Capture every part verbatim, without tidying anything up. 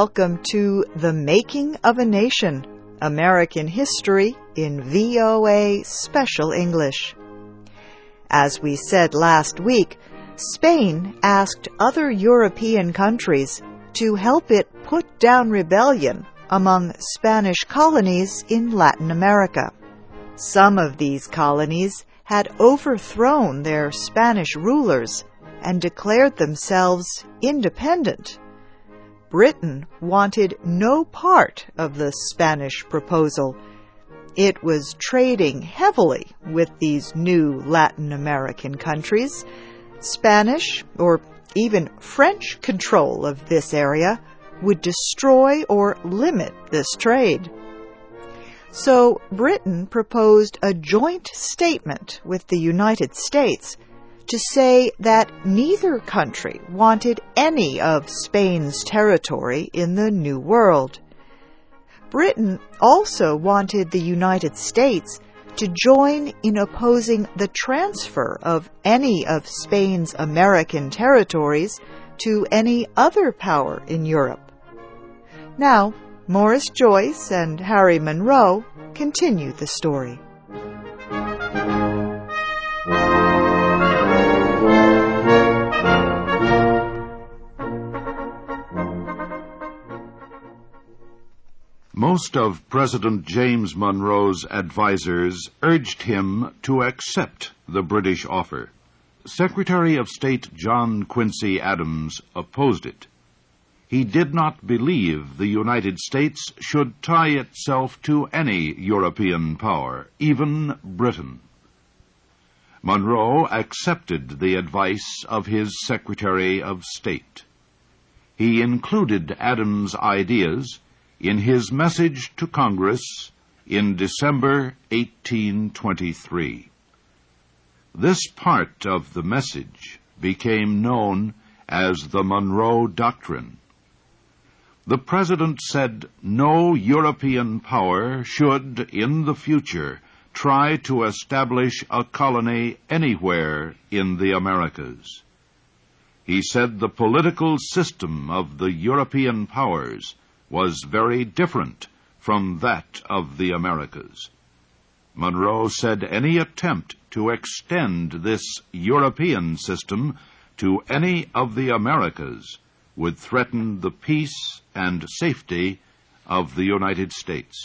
welcome to The Making of a Nation, American History in V O A Special English. As we said last week, Spain asked other European countries to help it put down rebellion among Spanish colonies in Latin America. Some of these colonies had overthrown their Spanish rulers and declared themselves independent. Britain wanted no part of the Spanish proposal. It was trading heavily with these new Latin American countries. Spanish, or even French control of this area would destroy or limit this trade. So Britain proposed a joint statement with the United States to say that neither country wanted any of Spain's territory in the New World. Britain also wanted the United States to join in opposing the transfer of any of Spain's American territories to any other power in Europe. Now, Morris Joyce and Harry Monroe continue the story. Most of President James Monroe's advisers urged him to accept the British offer. Secretary of State John Quincy Adams opposed it. He did not believe the United States should tie itself to any European power, even Britain. Monroe accepted the advice of his Secretary of State. He included Adams' ideas in his message to Congress in December eighteen twenty-three. This part of the message became known as the Monroe Doctrine. The President said no European power should, in the future, try to establish a colony anywhere in the Americas. He said the political system of the European powers was very different from that of the Americas. Monroe said any attempt to extend this European system to any of the Americas would threaten the peace and safety of the United States.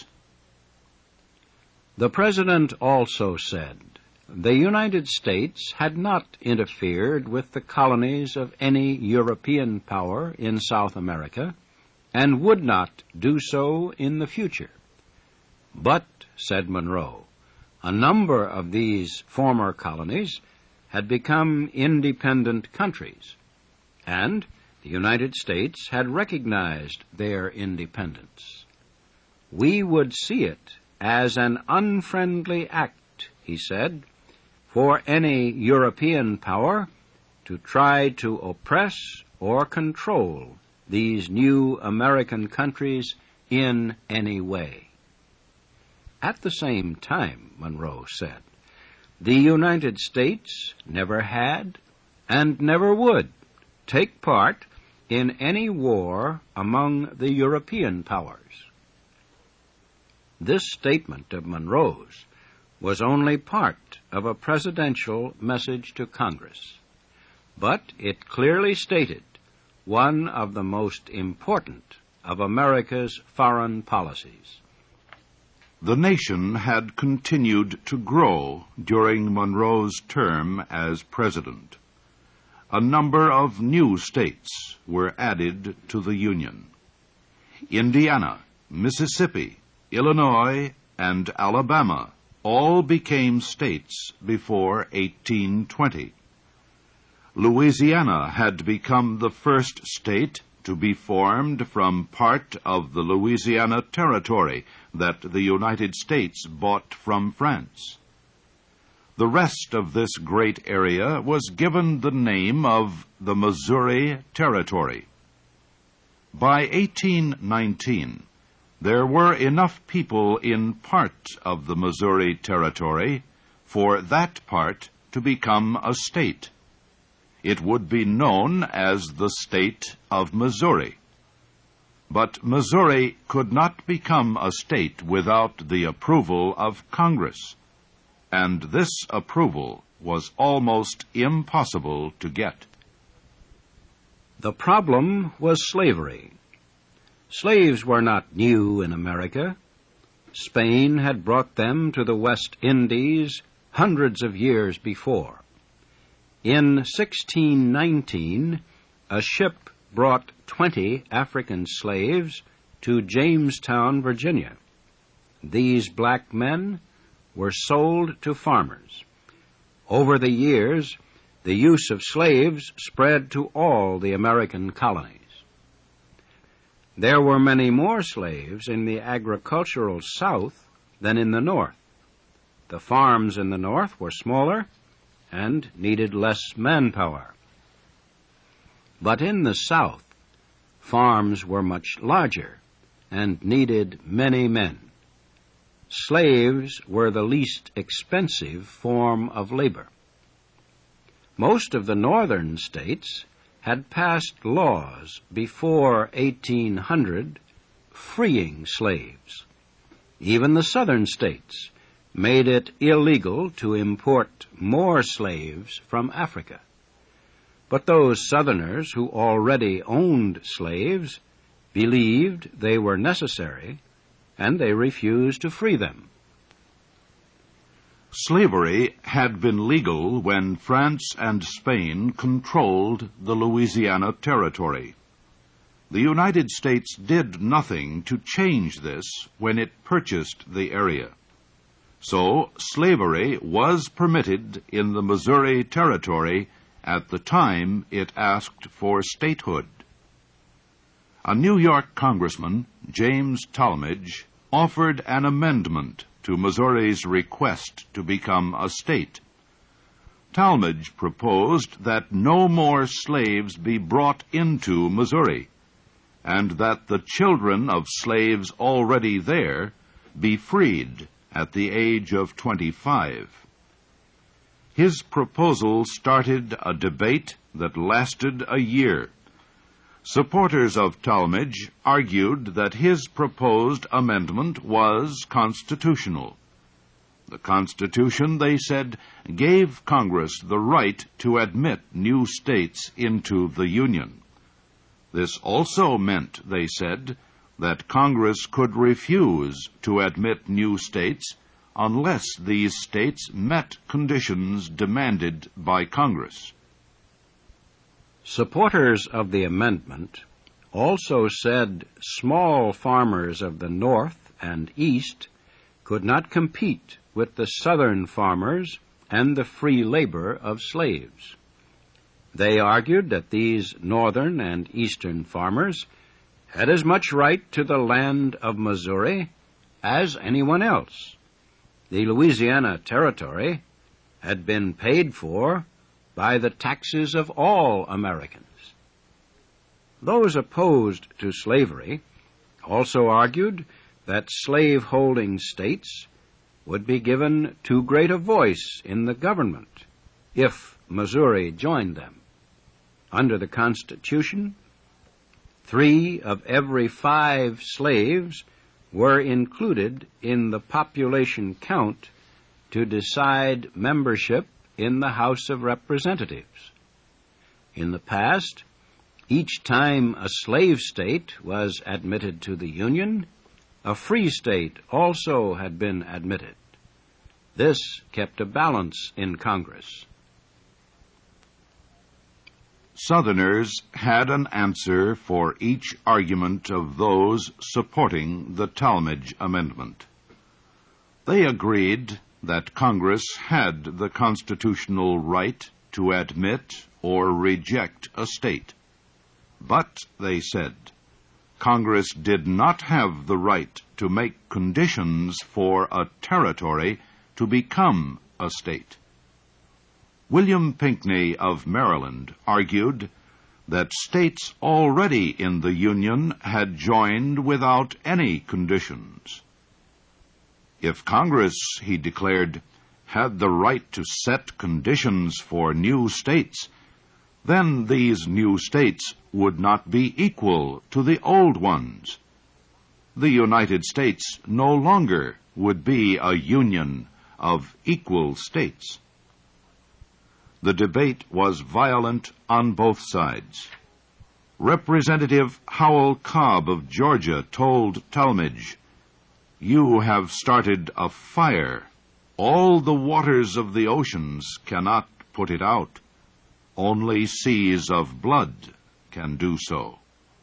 The President also said the United States had not interfered with the colonies of any European power in South America, and would not do so in the future. But, said Monroe, a number of these former colonies had become independent countries, and the United States had recognized their independence. We would see it as an unfriendly act, he said, for any European power to try to oppress or control these new American countries in any way. At the same time, Monroe said, the United States never had and never would take part in any war among the European powers. This statement of Monroe's was only part of a presidential message to Congress, but it clearly stated one of the most important of America's foreign policies. The nation had continued to grow during Monroe's term as president. A number of new states were added to the Union. Indiana, Mississippi, Illinois, and Alabama all became states before eighteen twenty. Louisiana had become the first state to be formed from part of the Louisiana Territory that the United States bought from France. The rest of this great area was given the name of the Missouri Territory. By eighteen nineteen, there were enough people in part of the Missouri Territory for that part to become a state. It would be known as the state of Missouri. But Missouri could not become a state without the approval of Congress, and this approval was almost impossible to get. The problem was slavery. Slaves were not new in America. Spain had brought them to the West Indies hundreds of years before. In sixteen nineteen, a ship brought twenty African slaves to Jamestown, Virginia. These black men were sold to farmers. Over the years, the use of slaves spread to all the American colonies. There were many more slaves in the agricultural South than in the North. The farms in the North were smaller and needed less manpower. But in the South, farms were much larger and needed many men. Slaves were the least expensive form of labor. Most of the northern states had passed laws before eighteen hundred freeing slaves. Even the southern states made it illegal to import more slaves from Africa. But those Southerners who already owned slaves believed they were necessary, and they refused to free them. Slavery had been legal when France and Spain controlled the Louisiana Territory. The United States did nothing to change this when it purchased the area. So slavery was permitted in the Missouri Territory at the time it asked for statehood. A New York congressman, James Tallmadge, offered an amendment to Missouri's request to become a state. Tallmadge proposed that no more slaves be brought into Missouri, and that the children of slaves already there be freed at the age of twenty-five. His proposal started a debate that lasted a year. Supporters of Tallmadge argued that his proposed amendment was constitutional. The Constitution, they said, gave Congress the right to admit new states into the Union. This also meant, they said, that Congress could refuse to admit new states unless these states met conditions demanded by Congress. Supporters of the amendment also said small farmers of the North and East could not compete with the Southern farmers and the free labor of slaves. They argued that these Northern and Eastern farmers had as much right to the land of Missouri as anyone else. The Louisiana Territory had been paid for by the taxes of all Americans. Those opposed to slavery also argued that slave-holding states would be given too great a voice in the government if Missouri joined them. Under the Constitution, three of every five slaves were included in the population count to decide membership in the House of Representatives. In the past, each time a slave state was admitted to the Union, a free state also had been admitted. This kept a balance in Congress. Southerners had an answer for each argument of those supporting the Tallmadge Amendment. They agreed that Congress had the constitutional right to admit or reject a state. But, they said, Congress did not have the right to make conditions for a territory to become a state. William Pinckney of Maryland argued that states already in the Union had joined without any conditions. If Congress, he declared, had the right to set conditions for new states, then these new states would not be equal to the old ones. The United States no longer would be a union of equal states. The debate was violent on both sides. Representative Howell Cobb of Georgia told Talmadge, "You have started a fire. All the waters of the oceans cannot put it out. Only seas of blood can do so."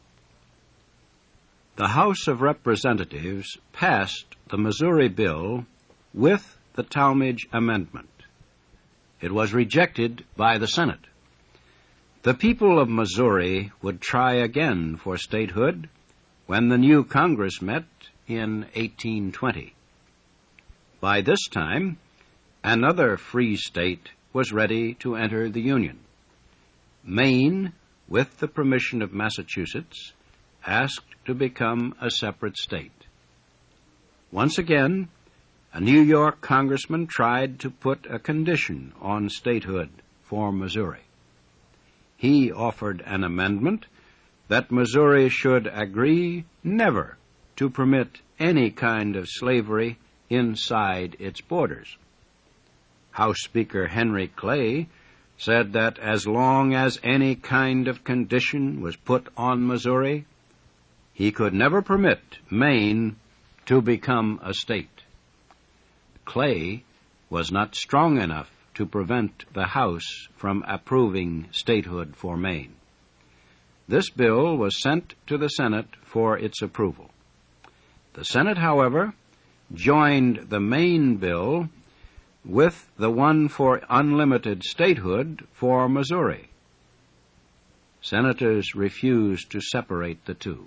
The House of Representatives passed the Missouri bill with the Talmadge Amendment. It was rejected by the Senate. The people of Missouri would try again for statehood when the new Congress met in eighteen twenty. By this time, another free state was ready to enter the Union. Maine, with the permission of Massachusetts, asked to become a separate state. Once again, a New York congressman tried to put a condition on statehood for Missouri. He offered an amendment that Missouri should agree never to permit any kind of slavery inside its borders. House Speaker Henry Clay said that as long as any kind of condition was put on Missouri, he could never permit Maine to become a state. Clay was not strong enough to prevent the House from approving statehood for Maine. This bill was sent to the Senate for its approval. The Senate, however, joined the Maine bill with the one for unlimited statehood for Missouri. Senators refused to separate the two.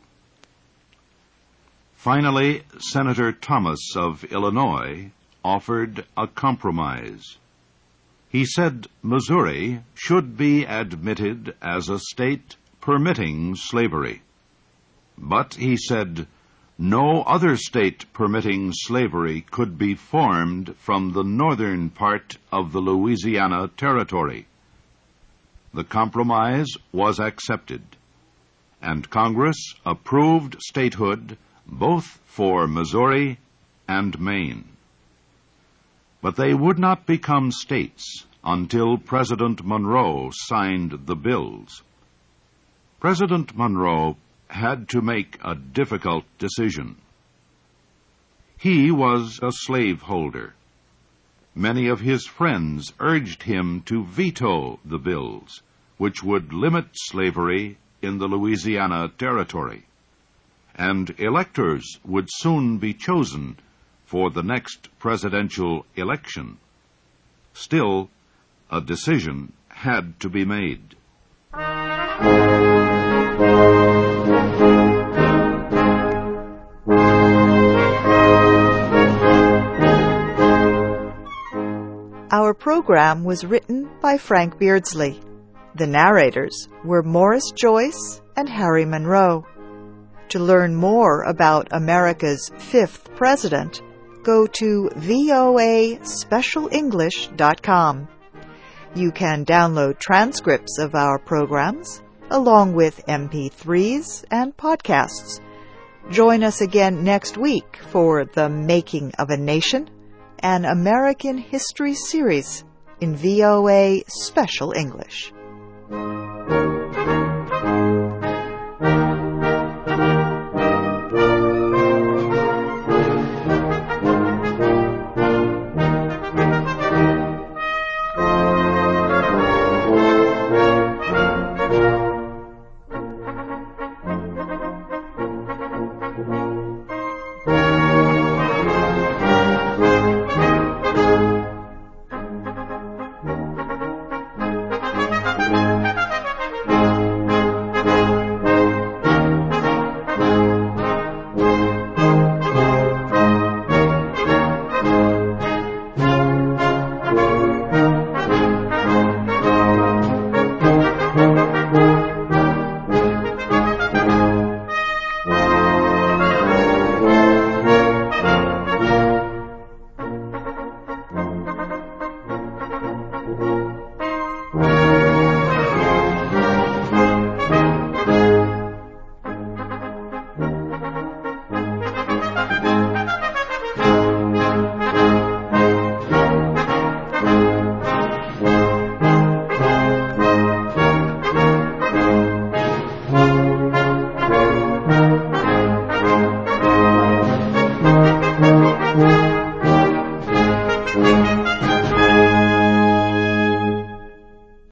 Finally, Senator Thomas of Illinois offered a compromise. He said Missouri should be admitted as a state permitting slavery. But, he said, no other state permitting slavery could be formed from the northern part of the Louisiana Territory. The compromise was accepted, and Congress approved statehood both for Missouri and Maine. But they would not become states until President Monroe signed the bills. President Monroe had to make a difficult decision. He was a slaveholder. Many of his friends urged him to veto the bills, which would limit slavery in the Louisiana Territory, and electors would soon be chosen for the next presidential election. Still, a decision had to be made. Our program was written by Frank Beardsley. The narrators were Morris Joyce and Harry Monroe. To learn more about America's fifth president, go to V O A special english dot com. You can download transcripts of our programs, along with M P threes and podcasts. Join us again next week for The Making of a Nation, an American history series in V O A Special English.